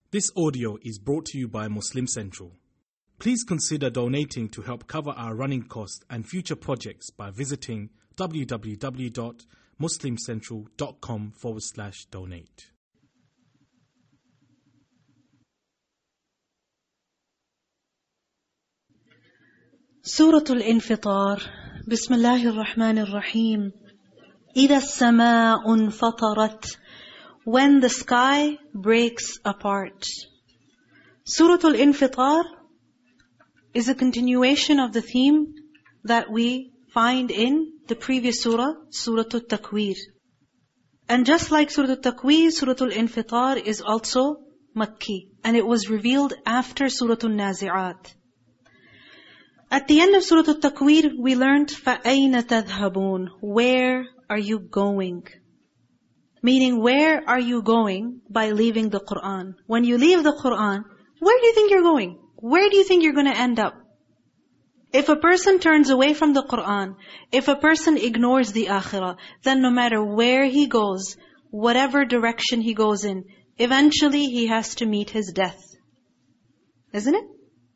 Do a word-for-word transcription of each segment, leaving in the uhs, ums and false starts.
This audio is brought to you by Muslim Central. Please consider donating to help cover our running costs and future projects by visiting www.muslimcentral.com forward slash donate. Surah Al-Infitar. Bismillahir Rahmanir Rahim. إِذَا السَّمَاءُ انْفَطَرَتْ. When the sky breaks apart. Surah Al-Infitar is a continuation of the theme that we find in the previous surah, Surah Al-Takwir. And just like Surah Al-Takwir, Surah Al-Infitar is also Makki. And it was revealed after Surah Al-Nazi'at. At the end of Surah Al-Takwir, we learned فَأَيْنَ تَذْهَبُونَ. Where are you going? Meaning, where are you going by leaving the Qur'an? When you leave the Qur'an, where do you think you're going? Where do you think you're going to end up? If a person turns away from the Qur'an, if a person ignores the akhirah, then no matter where he goes, whatever direction he goes in, eventually he has to meet his death. Isn't it?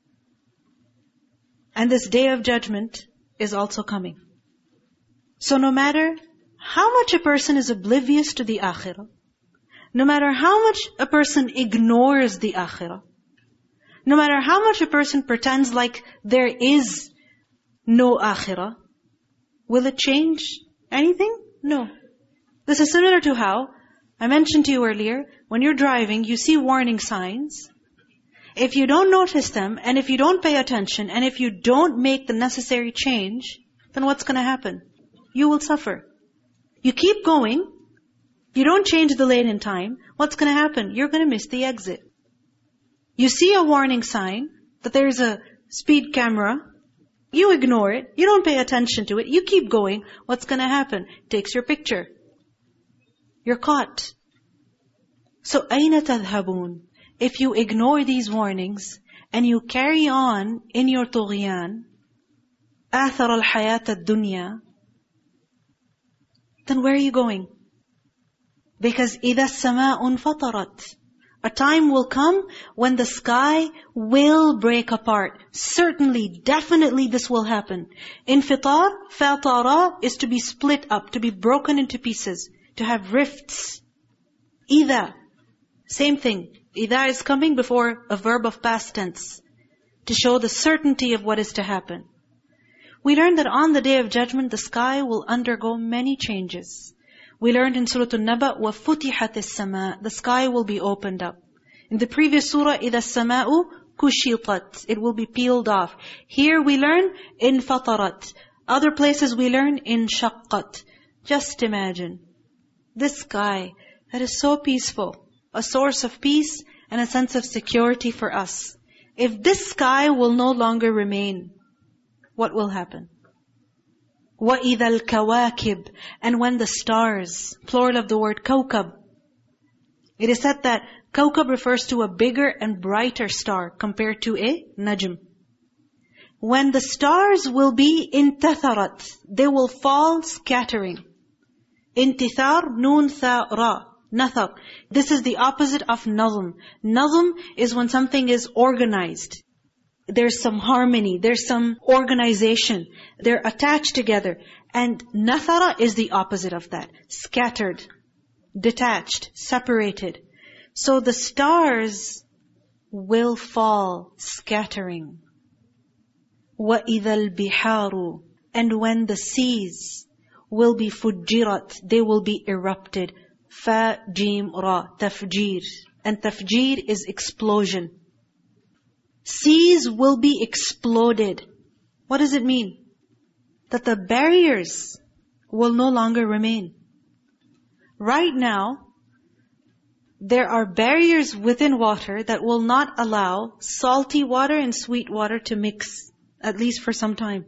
And this day of judgment is also coming. So no matter how much a person is oblivious to the akhirah, no matter how much a person ignores the akhirah, no matter how much a person pretends like there is no akhirah, will it change anything? No. This is similar to how, I mentioned to you earlier, when you're driving, you see warning signs. If you don't notice them, and if you don't pay attention, and if you don't make the necessary change, then what's going to happen? You will suffer. You keep going, you don't change the lane in time, what's going to happen? You're going to miss the exit. You see a warning sign that there's a speed camera, you ignore it, you don't pay attention to it, you keep going, what's going to happen? Takes your picture. You're caught. So, أَيْنَ تَذْهَبُونَ? If you ignore these warnings, and you carry on in your طغيان, آثَرَ الْحَيَاةَ الدُّنْيا, then where are you going? Because إِذَا السَّمَاءُ انْفَطَرَتْ. A time will come when the sky will break apart. Certainly, definitely this will happen. Infitar, fatara, is to be split up, to be broken into pieces, to have rifts. إِذَا, same thing. إِذَا is coming before a verb of past tense, to show the certainty of what is to happen. We learned that on the Day of Judgment, the sky will undergo many changes. We learned in Surah Al-Naba, وَفُتِحَتِ السَّمَاء. The sky will be opened up. In the previous surah, إِذَا السَّمَاءُ كُشِطَتْ. It will be peeled off. Here we learn, إِنْفَطَرَتْ. Other places we learn, إِنْشَقَّتْ. Just imagine, this sky that is so peaceful, a source of peace and a sense of security for us. If this sky will no longer remain, what will happen? وَإِذَا الْكَوَاكِبْ. And when the stars, plural of the word kawkab. It is said that kawkab refers to a bigger and brighter star compared to a najm. When the stars will be intatharat, they will fall scattering. Intithar, nun, tha, ra. Nathar. This is the opposite of nazm. Nazm is when something is organized. There's some harmony, there's some organization. They're attached together. And nathara is the opposite of that. Scattered, detached, separated. So the stars will fall scattering. وَإِذَا الْبِحَارُ. And when the seas will be fujirat, they will be erupted. Fa, jim, ra, tafjir. And tafjir is explosion. Seas will be exploded. What does it mean? That the barriers will no longer remain. Right now, there are barriers within water that will not allow salty water and sweet water to mix, at least for some time.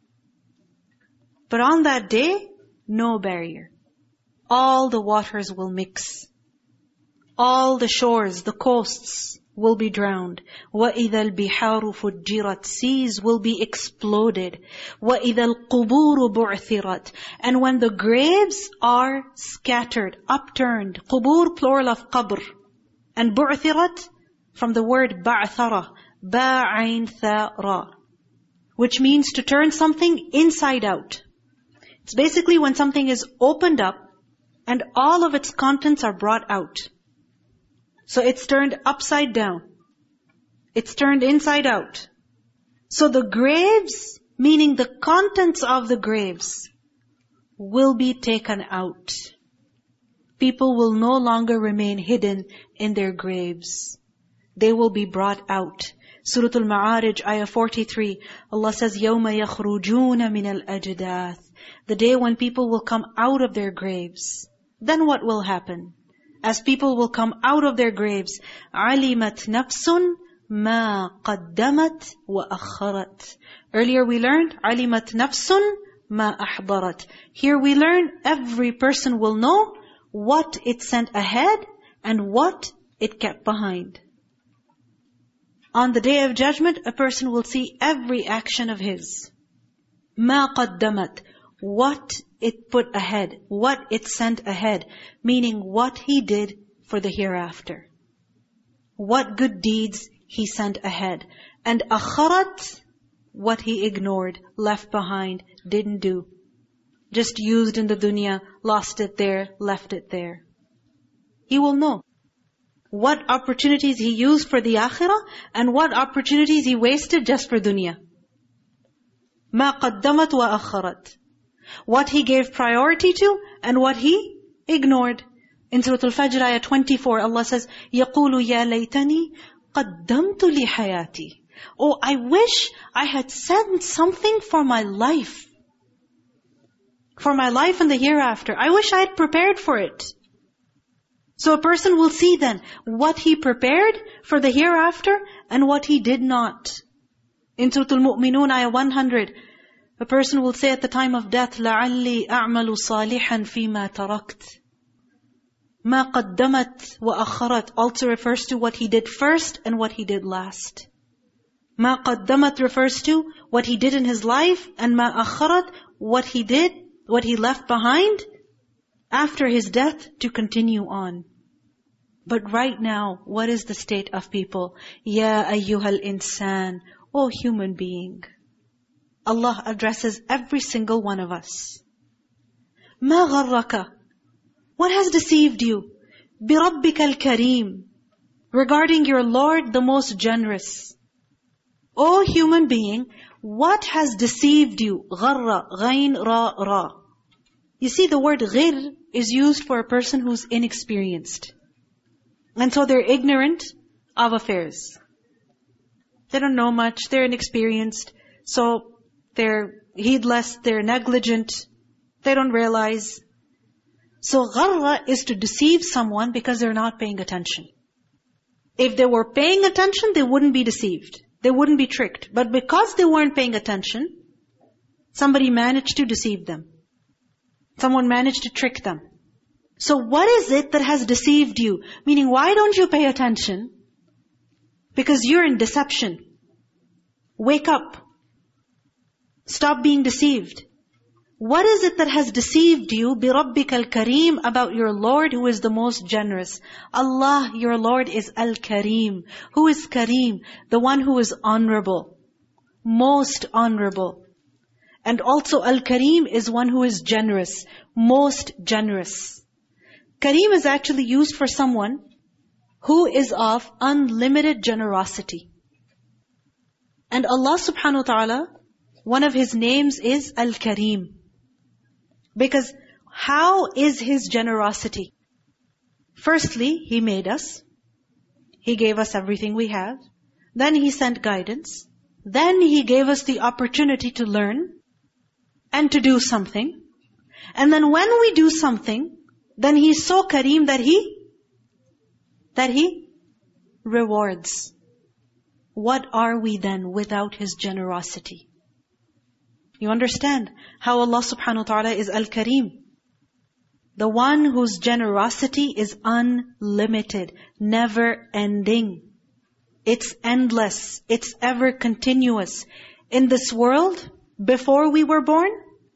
But on that day, no barrier. All the waters will mix. All the shores, the coasts will be drowned. وَإِذَا الْبِحَارُ فُجِّرَتْ. Seas will be exploded. وَإِذَا الْقُبُورُ بُعْثِرَتْ. And when the graves are scattered, upturned. قُبُور, plural of qabr. And بُعْثِرَتْ, from the word ba'thara, ba'ain tha-ra, which means to turn something inside out. It's basically when something is opened up and all of its contents are brought out. So it's turned upside down. It's turned inside out. So the graves, meaning the contents of the graves, will be taken out. People will no longer remain hidden in their graves. They will be brought out. Surah Al-Ma'arij, ayah forty-three, Allah says, يَوْمَ يَخْرُجُونَ مِنَ الْأَجْدَاثِ, the day when people will come out of their graves. Then what will happen? As people will come out of their graves, عَلِمَتْ نَفْسٌ مَا قَدَّمَتْ وَأَخَّرَتْ. Earlier we learned, عَلِمَتْ نَفْسٌ مَا أَحْضَرَتْ. Here we learn, every person will know what it sent ahead and what it kept behind. On the Day of Judgment, a person will see every action of his. مَا قَدَّمَتْ, what it put ahead, what it sent ahead, meaning what he did for the hereafter. What good deeds he sent ahead. And akharat, what he ignored, left behind, didn't do. Just used in the dunya, lost it there, left it there. He will know what opportunities he used for the akhirah and what opportunities he wasted just for dunya. مَا قَدَّمَتْ وَأَخَّرَتْ. What he gave priority to and what he ignored. In Surah Al-Fajr, ayah twenty-four, Allah says, يَقُولُ يَا لَيْتَنِي قَدَّمْتُ لِحَيَاتِي. Oh, I wish I had sent something for my life. For my life and the hereafter. I wish I had prepared for it. So a person will see then what he prepared for the hereafter and what he did not. In Surah Al-Mu'minun, ayah one hundred, a person will say at the time of death, لَعَلِّي أَعْمَلُ صَالِحًا فِي مَا تَرَكْتُ. مَا قَدَّمَتْ وَأَخَّرَتْ also refers to what he did first and what he did last. مَا قَدَّمَتْ refers to what he did in his life, and مَا أَخَّرَتْ what he did, what he left behind after his death to continue on. But right now, what is the state of people? Ya ayyuhal insan, O human being. Allah addresses every single one of us. مَا غَرَّكَ, what has deceived you? بِرَبِّكَ الْكَرِيمِ, regarding your Lord, the most generous. O human being, what has deceived you? غَرَّ, غَيْن, ra, ra. You see, the word غِر is used for a person who's inexperienced. And so they're ignorant of affairs. They don't know much, they're inexperienced. So they're heedless, they're negligent, they don't realize. So gharra is to deceive someone because they're not paying attention. If they were paying attention, they wouldn't be deceived. They wouldn't be tricked. But because they weren't paying attention, somebody managed to deceive them. Someone managed to trick them. So what is it that has deceived you? Meaning, why don't you pay attention? Because you're in deception. Wake up. Stop being deceived. What is it that has deceived you? بِرَبِّكَ الْكَرِيمِ, about your Lord who is the most generous. Allah, your Lord, is Al-Kareem. Who is Kareem? The one who is honorable. Most honorable. And also Al-Kareem is one who is generous. Most generous. Kareem is actually used for someone who is of unlimited generosity. And Allah subhanahu wa ta'ala, one of His names is Al-Kareem. Because how is His generosity? Firstly, He made us. He gave us everything we have. Then He sent guidance. Then He gave us the opportunity to learn and to do something. And then when we do something, then He is so Kareem that He, that He rewards. What are we then without His generosity? You understand how Allah subhanahu wa ta'ala is Al-Kareem. The one whose generosity is unlimited, never ending. It's endless. It's ever continuous. In this world, before we were born,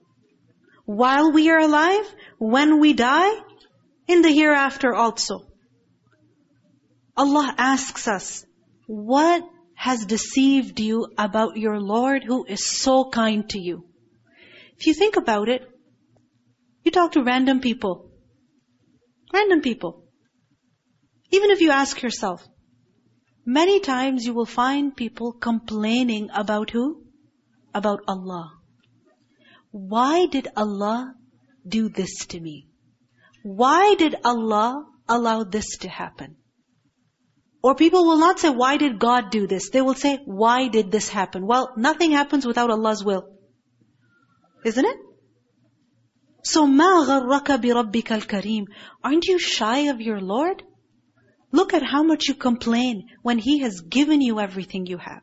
while we are alive, when we die, in the hereafter also. Allah asks us, What has deceived you about your Lord who is so kind to you? If you think about it, you talk to random people. Random people. Even if you ask yourself, many times you will find people complaining about who? About Allah. Why did Allah do this to me? Why did Allah allow this to happen? Or people will not say, why did God do this? They will say, why did this happen? Well, nothing happens without Allah's will. Isn't it? So, مَا غَرَّكَ بِرَبِّكَ الْكَرِيمِ. Aren't you shy of your Lord? Look at how much you complain when He has given you everything you have.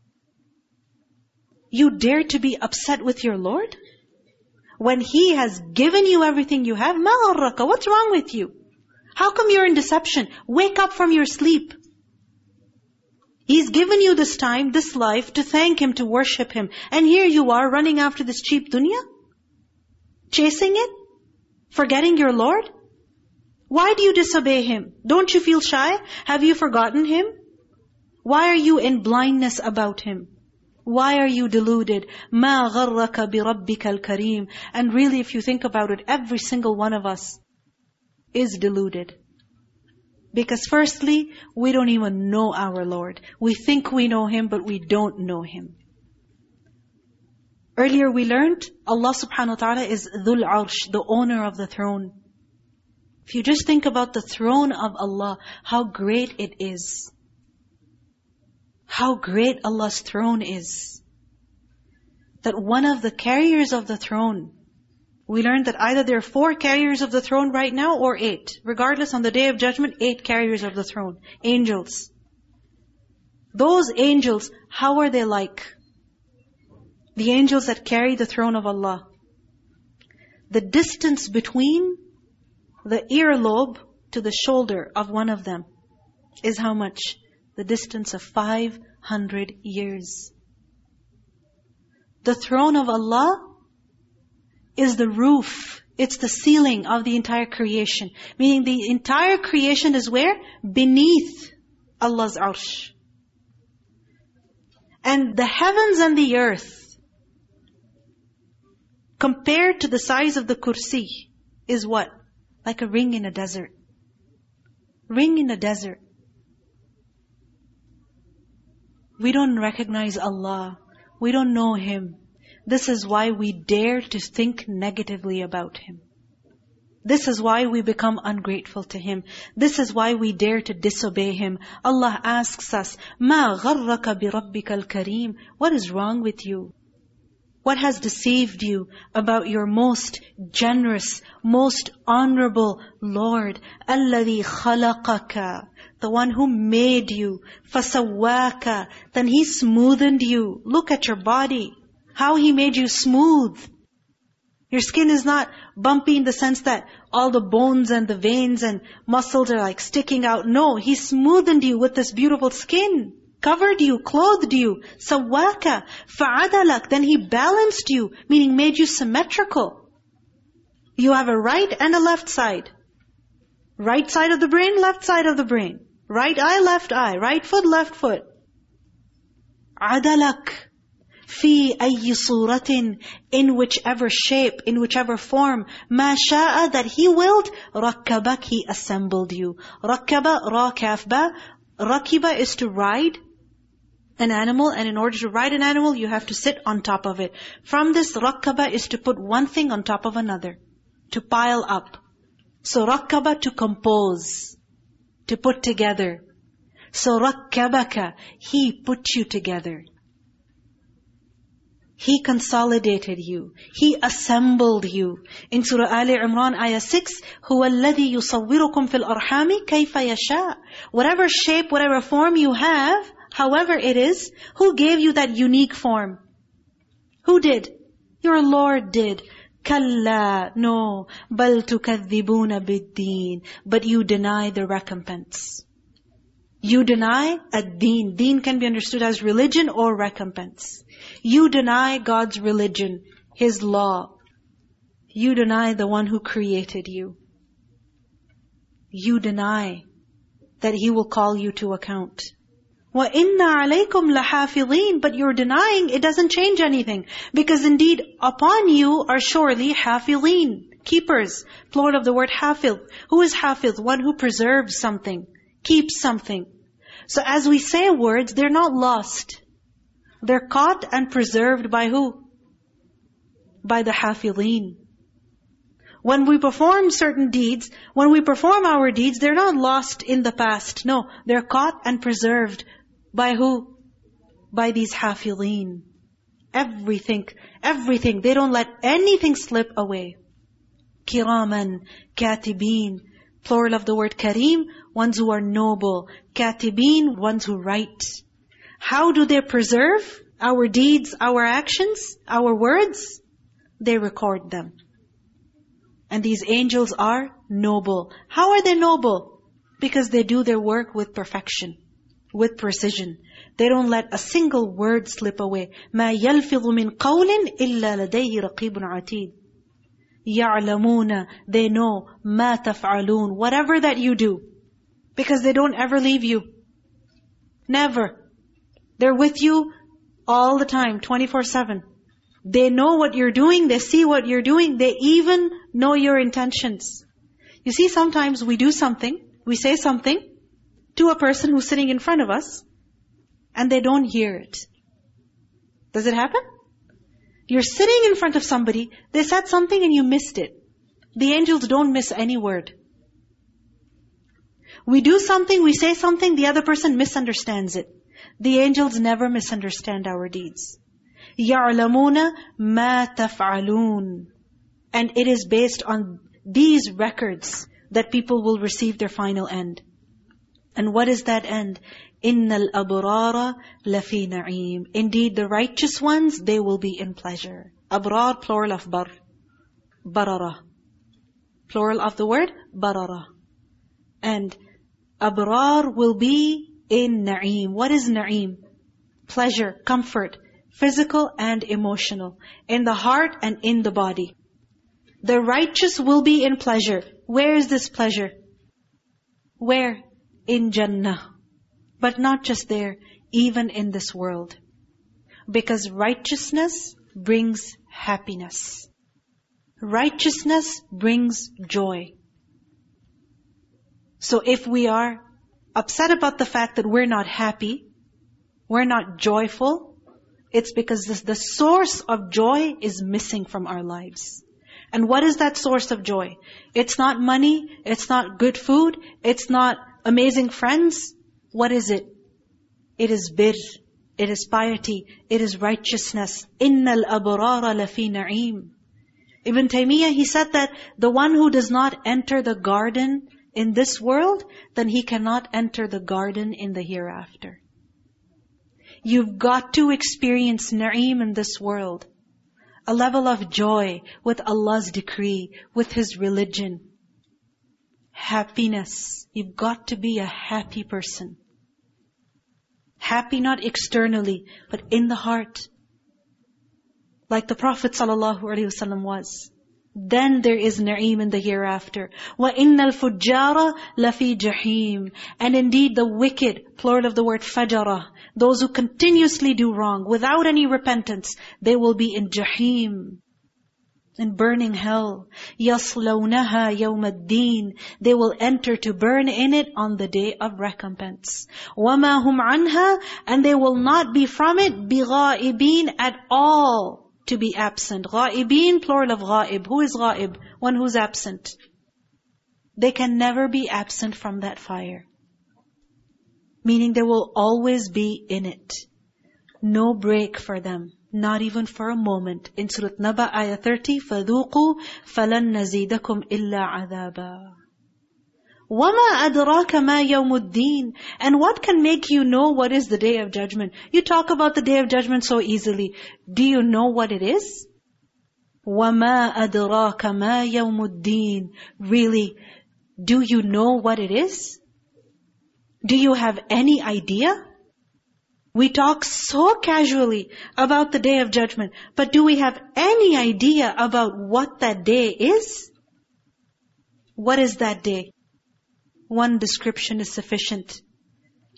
You dare to be upset with your Lord? When He has given you everything you have, مَا غَرَّكَ. What's wrong with you? How come you're in deception? Wake up from your sleep. He's given you this time, this life, to thank Him, to worship Him. And here you are running after this cheap dunya? Chasing it? Forgetting your Lord? Why do you disobey Him? Don't you feel shy? Have you forgotten Him? Why are you in blindness about Him? Why are you deluded? مَا غَرَّكَ بِرَبِّكَ الْكَرِيمِ. And really, if you think about it, every single one of us is deluded. Because firstly, we don't even know our Lord. We think we know Him, but we don't know Him. Earlier we learned, Allah subhanahu wa ta'ala is Dhul Arsh, the owner of the throne. If you just think about the throne of Allah, how great it is. How great Allah's throne is. That one of the carriers of the throne, we learned that either there are four carriers of the throne right now or eight. Regardless, on the Day of Judgment, eight carriers of the throne. Angels. Those angels, how are they like? The angels that carry the throne of Allah. The distance between the earlobe to the shoulder of one of them is how much? The distance of five hundred years. The throne of Allah is the roof. It's the ceiling of the entire creation. Meaning the entire creation is where? Beneath Allah's arsh. And the heavens and the earth, compared to the size of the kursi, is what? Like a ring in a desert. Ring in a desert. We don't recognize Allah. We don't know Him. This is why we dare to think negatively about Him. This is why we become ungrateful to Him. This is why we dare to disobey Him. Allah asks us, مَا غَرَّكَ بِرَبِّكَ الْكَرِيمِ. What is wrong with you? What has deceived you about your most generous, most honorable Lord? الَّذِي خَلَقَكَ. The one who made you. فَسَوَّاكَ. Then He smoothened you. Look at your body. How He made you smooth. Your skin is not bumpy in the sense that all the bones and the veins and muscles are like sticking out. No, He smoothened you with this beautiful skin. Covered you, clothed you. Sawwaka, fa'adalak. Then He balanced you, meaning made you symmetrical. You have a right and a left side. Right side of the brain, left side of the brain. Right eye, left eye. Right foot, left foot. Adalak. Fi ayyi suratin. In whichever shape, in whichever form. Ma sha'a, that He willed. Rakkabak, He assembled you. Rakkaba, ra kaf ba. Rakiba is to ride an animal, and in order to ride an animal, you have to sit on top of it. From this, rakkaba is to put one thing on top of another, to pile up. So rakkaba, to compose, to put together. So rakkabaka, He put you together. He consolidated you. He assembled you. In Surah Ali Imran, ayah six, هُوَ الَّذِي يُصَوِّرُكُمْ فِي الْأَرْحَامِ كَيْفَ يَشَاءُ. Whatever shape, whatever form you have, however it is, who gave you that unique form? Who did? Your Lord did. كَلَّا. No. بَلْ تُكَذِّبُونَ بِالدِّينِ. But you deny the recompense. You deny ad-deen. Deen can be understood as religion or recompense. You deny God's religion, His law. You deny the one who created you. You deny that He will call you to account. وَإِنَّ عَلَيْكُمْ لَحَافِظِينَ. But you're denying, it doesn't change anything. Because indeed, upon you are surely حافظين, keepers. Plural of the word حافظ. Who is حافظ? One who preserves something, keeps something. So as we say words, they're not lost. They're caught and preserved by who? By the حافظين. When we perform certain deeds, when we perform our deeds, they're not lost in the past. No, they're caught and preserved by who? By these حافظين. Everything, everything. They don't let anything slip away. كِرَامًا كَاتِبِينَ. Plural of the word kareem, ones who are noble. Katibin, ones who write. How do they preserve our deeds, our actions, our words? They record them. And these angels are noble. How are they noble? Because they do their work with perfection, with precision. They don't let a single word slip away. مَا يَلْفِظُ مِنْ قَوْلٍ إِلَّا لَدَيْهِ رَقِيبٌ عَتِيدٌ. يَعْلَمُونَ. They know. مَا تَفْعَلُونَ. Whatever that you do. Because they don't ever leave you. Never. They're with you all the time, twenty-four seven. They know what you're doing. They see what you're doing. They even know your intentions. You see, sometimes we do something, we say something to a person who's sitting in front of us, and they don't hear it. Does it happen? You're sitting in front of somebody, they said something and you missed it. The angels don't miss any word. We do something, we say something, the other person misunderstands it. The angels never misunderstand our deeds. يَعْلَمُونَ مَا تَفْعَلُونَ. And it is based on these records that people will receive their final end. And what is that end? إِنَّ الْأَبْرَارَ لَفِي نَعِيمٍ. Indeed, the righteous ones, they will be in pleasure. Abrar, plural of bar. Barara. Plural of the word, barara. And abrar will be in na'im. What is na'im? Pleasure, comfort, physical and emotional. In the heart and in the body. The righteous will be in pleasure. Where is this pleasure? Where? In Jannah. But not just there, even in this world. Because righteousness brings happiness. Righteousness brings joy. So if we are upset about the fact that we're not happy, we're not joyful, it's because this, the source of joy is missing from our lives. And what is that source of joy? It's not money, it's not good food, it's not amazing friends. What is it? It is birr, it is piety, it is righteousness. إِنَّ الْأَبْرَارَ لَفِي نَعِيمٍ. Ibn Taymiyyah, he said that the one who does not enter the garden in this world, then he cannot enter the garden in the hereafter. You've got to experience na'im in this world. A level of joy with Allah's decree, with His religion. Happiness. You've got to be a happy person. Happy not externally, but in the heart. Like the Prophet ﷺ was. Then there is na'im in the hereafter. وَإِنَّ الْفُجَّارَ لَفِي جَحِيمٍ. And indeed the wicked, plural of the word fajara, those who continuously do wrong, without any repentance, they will be in jahim, in burning hell. يَصْلَوْنَهَا يَوْمَ الدِّينِ. They will enter to burn in it on the day of recompense. وَمَا هُمْ عَنْهَا. And they will not be from it بِغَائِبِينَ at all. To be absent. غائبين, plural of غائب. Who is غائب? One who's absent. They can never be absent from that fire. Meaning they will always be in it. No break for them. Not even for a moment. In Surah Naba, ayah thirty, فَذُوقُوا فَلَن نَزِيدَكُمْ إِلَّا عَذَابًا. وَمَا أَدْرَاكَ مَا يَوْمُ الدِّينِ. And what can make you know what is the Day of Judgment? You talk about the Day of Judgment so easily. Do you know what it is? وَمَا أَدْرَاكَ مَا يَوْمُ الدِّينِ. Really, do you know what it is? Do you have any idea? We talk so casually about the Day of Judgment, but do we have any idea about what that day is? What is that day? One description is sufficient.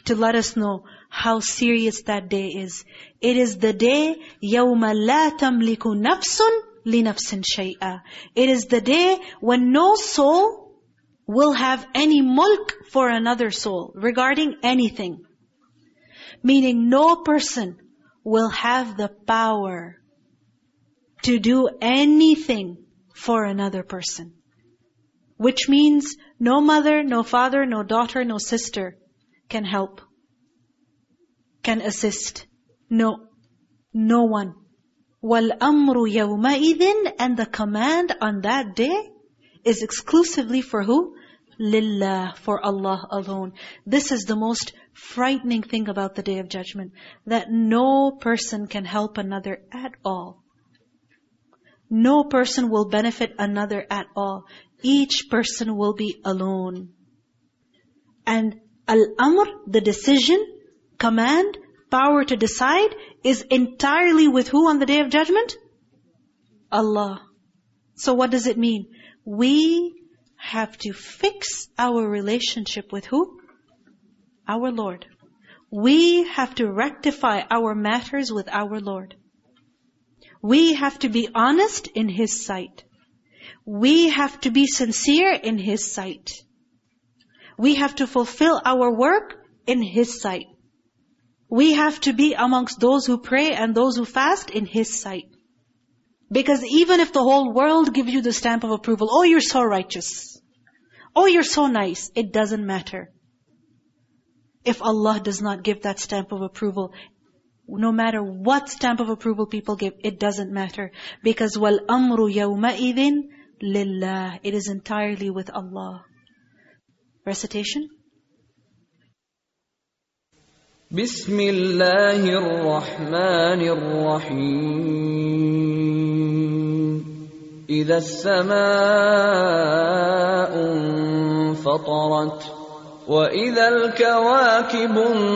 to let us know how serious that day is. It is the day يَوْمَ لَا تَمْلِكُ نَفْسٌ لِنَفْسٍ شَيْئًا. It is the day when no soul will have any mulk for another soul regarding anything. Meaning no person will have the power to do anything for another person. Which means no mother, no father, no daughter, no sister can help, can assist. No, no one. وَالْأَمْرُ يَوْمَئِذٍ. And the command on that day is exclusively for who? Lillah, for Allah alone. This is the most frightening thing about the Day of Judgment, that no person can help another at all. No person will benefit another at all. Each person will be alone. And al-amr, the decision, command, power to decide, is entirely with who on the Day of Judgment? Allah. So what does it mean? We have to fix our relationship with who? Our Lord. We have to rectify our matters with our Lord. We have to be honest in His sight. We have to be sincere in His sight. We have to fulfill our work in His sight. We have to be amongst those who pray and those who fast in His sight. Because even if the whole world gives you the stamp of approval, oh, you're so righteous, oh, you're so nice, it doesn't matter. If Allah does not give that stamp of approval, no matter what stamp of approval people give, it doesn't matter. Because وَالْأَمْرُ يَوْمَئِذٍ لِلَّهِ. It is entirely with Allah. Recitation. بسم الله الرحمن الرحيم إذا السماء انفطرت وإذا الكواكب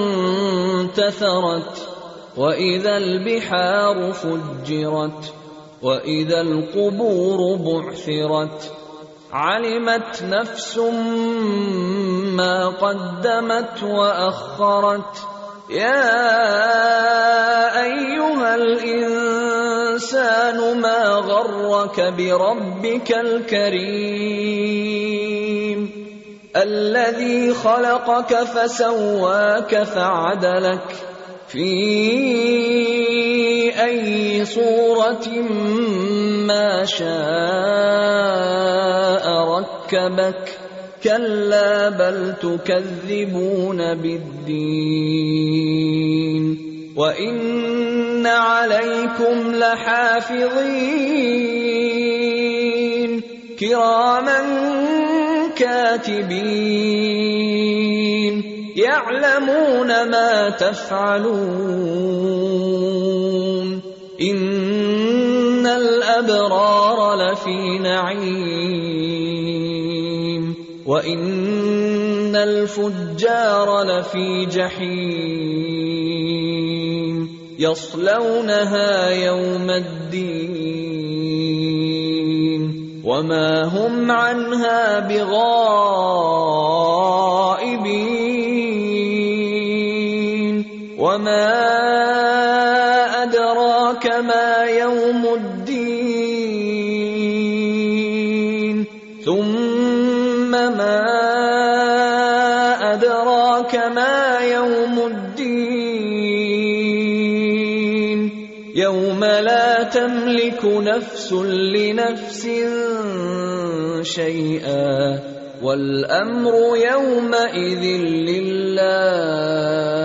انتثرت وإذا البحار فجرت وإذا القبور بعثرت علمت نفس ما قدمت وأخرت يا أيها الإنسان ما غرك بربك الكريم الذي خلقك فسواك فعدلك في أي صورة ما شاء ركبك كلا بل تكذبون بالدين وإن عليكم لحافظين كراما كاتبين يعلمون ما تفعلون إن الأبرار لفي نعيم وإن الفجار لفي جحيم يصلونها يوم الدين وما هم عنها بغائبين وما أدراك ما يوم الدين ثم ما أدراك ما يوم الدين يوم لا تملك نفس لنفس شيئا والأمر يومئذ لله